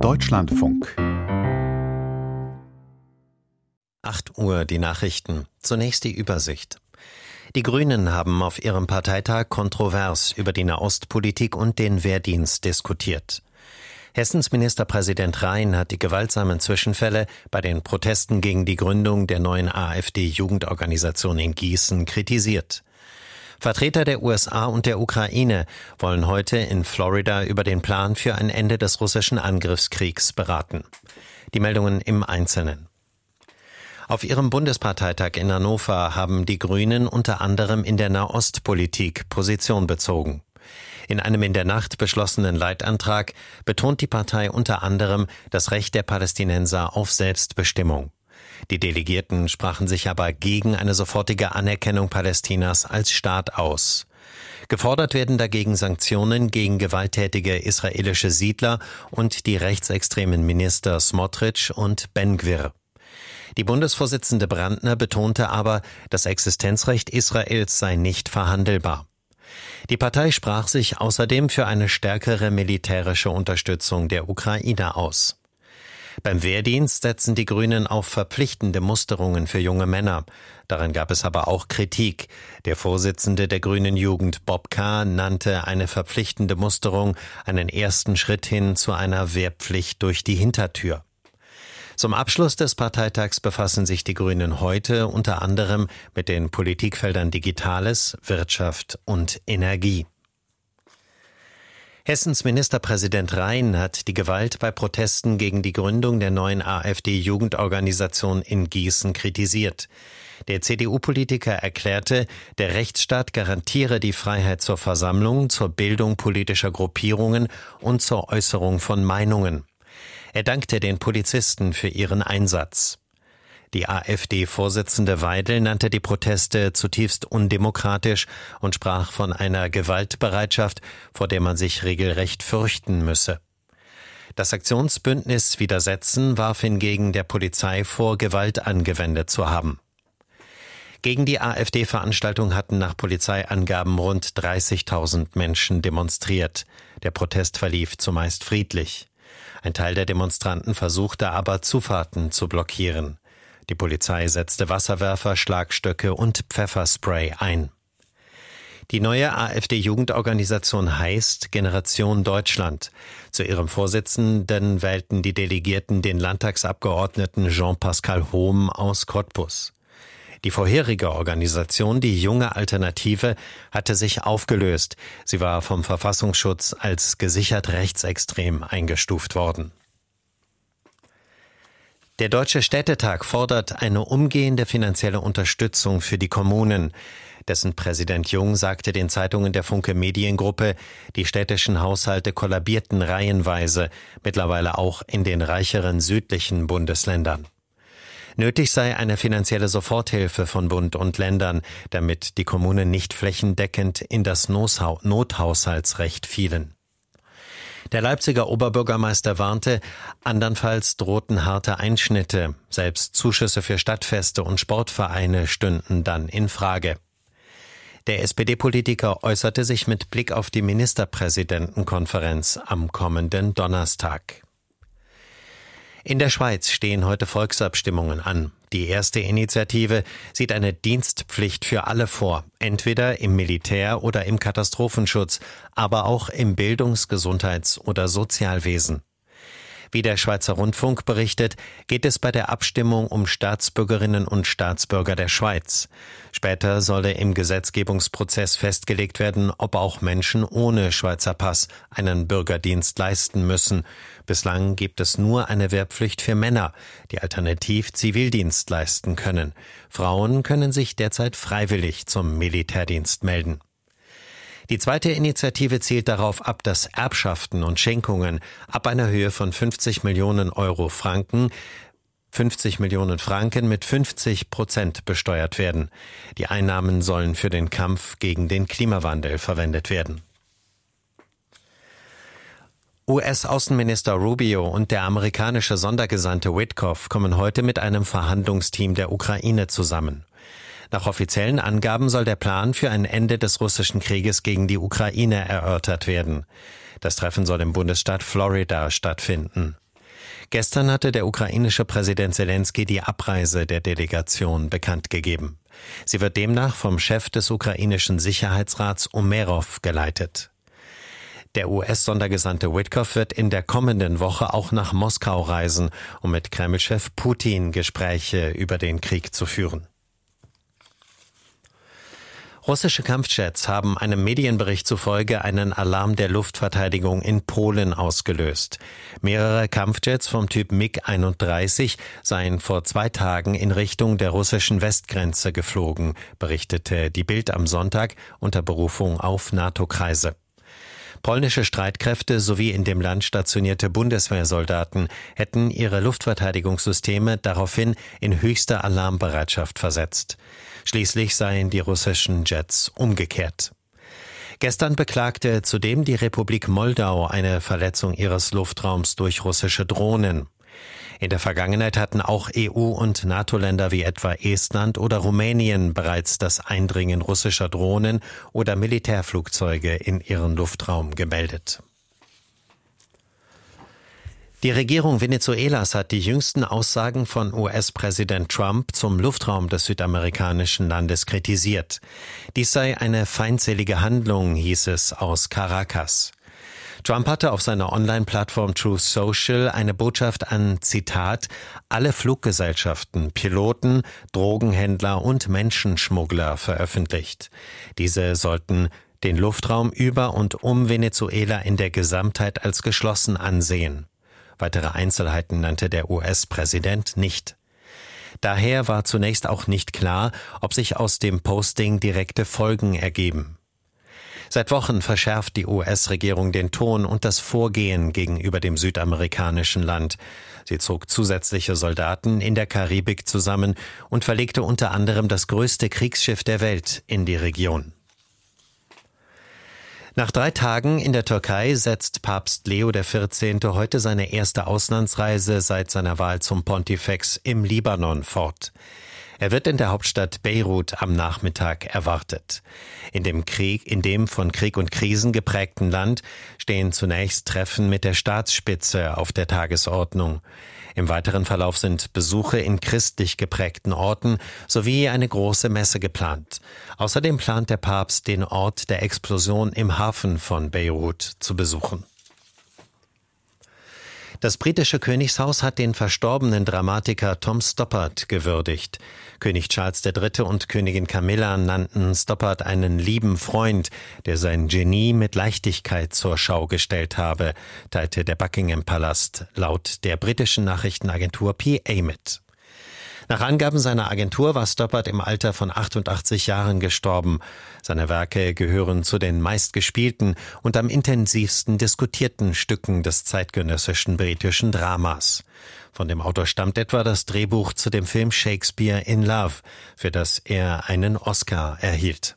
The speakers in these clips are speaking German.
Deutschlandfunk. 8 Uhr die Nachrichten. Zunächst die Übersicht. Die Grünen haben auf ihrem Parteitag kontrovers über die Nahostpolitik und den Wehrdienst diskutiert. Hessens Ministerpräsident Rhein hat die gewaltsamen Zwischenfälle bei den Protesten gegen die Gründung der neuen AfD-Jugendorganisation in Gießen kritisiert. Vertreter der USA und der Ukraine wollen heute in Florida über den Plan für ein Ende des russischen Angriffskriegs beraten. Die Meldungen im Einzelnen. Auf ihrem Bundesparteitag in Hannover haben die Grünen unter anderem in der Nahostpolitik Position bezogen. In einem in der Nacht beschlossenen Leitantrag betont die Partei unter anderem das Recht der Palästinenser auf Selbstbestimmung. Die Delegierten sprachen sich aber gegen eine sofortige Anerkennung Palästinas als Staat aus. Gefordert werden dagegen Sanktionen gegen gewalttätige israelische Siedler und die rechtsextremen Minister Smotrich und Ben-Gvir. Die Bundesvorsitzende Brandner betonte aber, das Existenzrecht Israels sei nicht verhandelbar. Die Partei sprach sich außerdem für eine stärkere militärische Unterstützung der Ukraine aus. Beim Wehrdienst setzen die Grünen auf verpflichtende Musterungen für junge Männer. Daran gab es aber auch Kritik. Der Vorsitzende der Grünen Jugend, Bob K., nannte eine verpflichtende Musterung einen ersten Schritt hin zu einer Wehrpflicht durch die Hintertür. Zum Abschluss des Parteitags befassen sich die Grünen heute unter anderem mit den Politikfeldern Digitales, Wirtschaft und Energie. Hessens Ministerpräsident Rhein hat die Gewalt bei Protesten gegen die Gründung der neuen AfD-Jugendorganisation in Gießen kritisiert. Der CDU-Politiker erklärte, der Rechtsstaat garantiere die Freiheit zur Versammlung, zur Bildung politischer Gruppierungen und zur Äußerung von Meinungen. Er dankte den Polizisten für ihren Einsatz. Die AfD-Vorsitzende Weidel nannte die Proteste zutiefst undemokratisch und sprach von einer Gewaltbereitschaft, vor der man sich regelrecht fürchten müsse. Das Aktionsbündnis Widersetzen warf hingegen der Polizei vor, Gewalt angewendet zu haben. Gegen die AfD-Veranstaltung hatten nach Polizeiangaben rund 30.000 Menschen demonstriert. Der Protest verlief zumeist friedlich. Ein Teil der Demonstranten versuchte aber, Zufahrten zu blockieren. Die Polizei setzte Wasserwerfer, Schlagstöcke und Pfefferspray ein. Die neue AfD-Jugendorganisation heißt Generation Deutschland. Zu ihrem Vorsitzenden wählten die Delegierten den Landtagsabgeordneten Jean-Pascal Hohm aus Cottbus. Die vorherige Organisation, die Junge Alternative, hatte sich aufgelöst. Sie war vom Verfassungsschutz als gesichert rechtsextrem eingestuft worden. Der Deutsche Städtetag fordert eine umgehende finanzielle Unterstützung für die Kommunen. Dessen Präsident Jung sagte den Zeitungen der Funke Mediengruppe, die städtischen Haushalte kollabierten reihenweise, mittlerweile auch in den reicheren südlichen Bundesländern. Nötig sei eine finanzielle Soforthilfe von Bund und Ländern, damit die Kommunen nicht flächendeckend in das Nothaushaltsrecht fielen. Der Leipziger Oberbürgermeister warnte, andernfalls drohten harte Einschnitte. Selbst Zuschüsse für Stadtfeste und Sportvereine stünden dann in Frage. Der SPD-Politiker äußerte sich mit Blick auf die Ministerpräsidentenkonferenz am kommenden Donnerstag. In der Schweiz stehen heute Volksabstimmungen an. Die erste Initiative sieht eine Dienstpflicht für alle vor, entweder im Militär oder im Katastrophenschutz, aber auch im Bildungs-, Gesundheits- oder Sozialwesen. Wie der Schweizer Rundfunk berichtet, geht es bei der Abstimmung um Staatsbürgerinnen und Staatsbürger der Schweiz. Später solle im Gesetzgebungsprozess festgelegt werden, ob auch Menschen ohne Schweizer Pass einen Bürgerdienst leisten müssen. Bislang gibt es nur eine Wehrpflicht für Männer, die alternativ Zivildienst leisten können. Frauen können sich derzeit freiwillig zum Militärdienst melden. Die zweite Initiative zielt darauf ab, dass Erbschaften und Schenkungen ab einer Höhe von 50 Millionen Franken mit 50% besteuert werden. Die Einnahmen sollen für den Kampf gegen den Klimawandel verwendet werden. US-Außenminister Rubio und der amerikanische Sondergesandte Witkoff kommen heute mit einem Verhandlungsteam der Ukraine zusammen. Nach offiziellen Angaben soll der Plan für ein Ende des russischen Krieges gegen die Ukraine erörtert werden. Das Treffen soll im Bundesstaat Florida stattfinden. Gestern hatte der ukrainische Präsident Selenskyj die Abreise der Delegation bekannt gegeben. Sie wird demnach vom Chef des ukrainischen Sicherheitsrats Umerov geleitet. Der US-Sondergesandte Witkoff wird in der kommenden Woche auch nach Moskau reisen, um mit Kreml-Chef Putin Gespräche über den Krieg zu führen. Russische Kampfjets haben einem Medienbericht zufolge einen Alarm der Luftverteidigung in Polen ausgelöst. Mehrere Kampfjets vom Typ MiG-31 seien vor 2 Tagen in Richtung der russischen Westgrenze geflogen, berichtete die Bild am Sonntag unter Berufung auf NATO-Kreise. Polnische Streitkräfte sowie in dem Land stationierte Bundeswehrsoldaten hätten ihre Luftverteidigungssysteme daraufhin in höchste Alarmbereitschaft versetzt. Schließlich seien die russischen Jets umgekehrt. Gestern beklagte zudem die Republik Moldau eine Verletzung ihres Luftraums durch russische Drohnen. In der Vergangenheit hatten auch EU- und NATO-Länder wie etwa Estland oder Rumänien bereits das Eindringen russischer Drohnen oder Militärflugzeuge in ihren Luftraum gemeldet. Die Regierung Venezuelas hat die jüngsten Aussagen von US-Präsident Trump zum Luftraum des südamerikanischen Landes kritisiert. Dies sei eine feindselige Handlung, hieß es aus Caracas. Trump hatte auf seiner Online-Plattform Truth Social eine Botschaft an, Zitat, alle Fluggesellschaften, Piloten, Drogenhändler und Menschenschmuggler veröffentlicht. Diese sollten den Luftraum über und um Venezuela in der Gesamtheit als geschlossen ansehen. Weitere Einzelheiten nannte der US-Präsident nicht. Daher war zunächst auch nicht klar, ob sich aus dem Posting direkte Folgen ergeben. Seit Wochen verschärft die US-Regierung den Ton und das Vorgehen gegenüber dem südamerikanischen Land. Sie zog zusätzliche Soldaten in der Karibik zusammen und verlegte unter anderem das größte Kriegsschiff der Welt in die Region. Nach 3 Tagen in der Türkei setzt Papst Leo XIV. Heute seine erste Auslandsreise seit seiner Wahl zum Pontifex im Libanon fort. Er wird in der Hauptstadt Beirut am Nachmittag erwartet. In dem von Krieg und Krisen geprägten Land stehen zunächst Treffen mit der Staatsspitze auf der Tagesordnung. Im weiteren Verlauf sind Besuche in christlich geprägten Orten sowie eine große Messe geplant. Außerdem plant der Papst, den Ort der Explosion im Hafen von Beirut zu besuchen. Das britische Königshaus hat den verstorbenen Dramatiker Tom Stoppard gewürdigt. König Charles III. Und Königin Camilla nannten Stoppard einen lieben Freund, der sein Genie mit Leichtigkeit zur Schau gestellt habe, teilte der Buckingham Palast laut der britischen Nachrichtenagentur PA mit. Nach Angaben seiner Agentur war Stoppard im Alter von 88 Jahren gestorben. Seine Werke gehören zu den meistgespielten und am intensivsten diskutierten Stücken des zeitgenössischen britischen Dramas. Von dem Autor stammt etwa das Drehbuch zu dem Film Shakespeare in Love, für das er einen Oscar erhielt.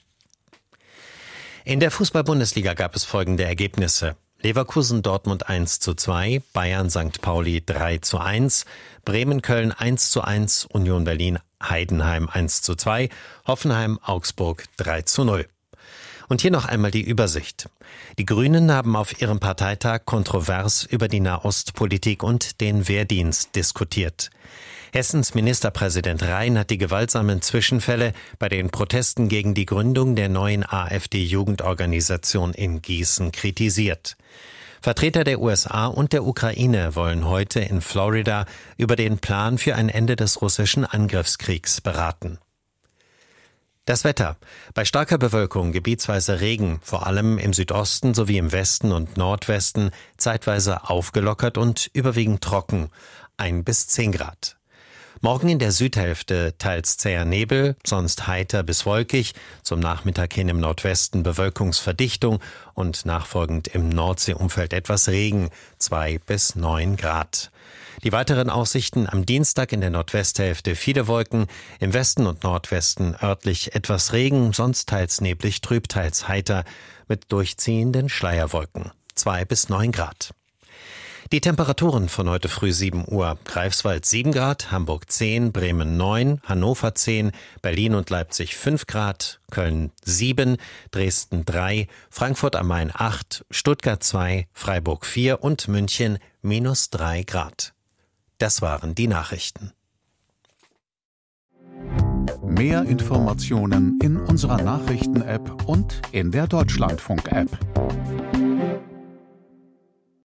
In der Fußball-Bundesliga gab es folgende Ergebnisse: Leverkusen Dortmund 1:2, Bayern St. Pauli 3:1, Bremen Köln 1:1, Union Berlin Heidenheim 1:2, Hoffenheim Augsburg 3:0. Und hier noch einmal die Übersicht. Die Grünen haben auf ihrem Parteitag kontrovers über die Nahostpolitik und den Wehrdienst diskutiert. Hessens Ministerpräsident Rhein hat die gewaltsamen Zwischenfälle bei den Protesten gegen die Gründung der neuen AfD-Jugendorganisation in Gießen kritisiert. Vertreter der USA und der Ukraine wollen heute in Florida über den Plan für ein Ende des russischen Angriffskriegs beraten. Das Wetter. Bei starker Bewölkung gebietsweise Regen, vor allem im Südosten sowie im Westen und Nordwesten, zeitweise aufgelockert und überwiegend trocken, 1 bis 10 Grad. Morgen in der Südhälfte teils zäher Nebel, sonst heiter bis wolkig, zum Nachmittag hin im Nordwesten Bewölkungsverdichtung und nachfolgend im Nordseeumfeld etwas Regen, 2 bis 9 Grad. Die weiteren Aussichten: am Dienstag in der Nordwesthälfte viele Wolken, im Westen und Nordwesten örtlich etwas Regen, sonst teils neblig, trüb, teils heiter, mit durchziehenden Schleierwolken, 2 bis 9 Grad. Die Temperaturen von heute früh 7 Uhr. Greifswald 7 Grad, Hamburg 10, Bremen 9, Hannover 10, Berlin und Leipzig 5 Grad, Köln 7, Dresden 3, Frankfurt am Main 8, Stuttgart 2, Freiburg 4 und München -3 Grad. Das waren die Nachrichten. Mehr Informationen in unserer Nachrichten-App und in der Deutschlandfunk-App.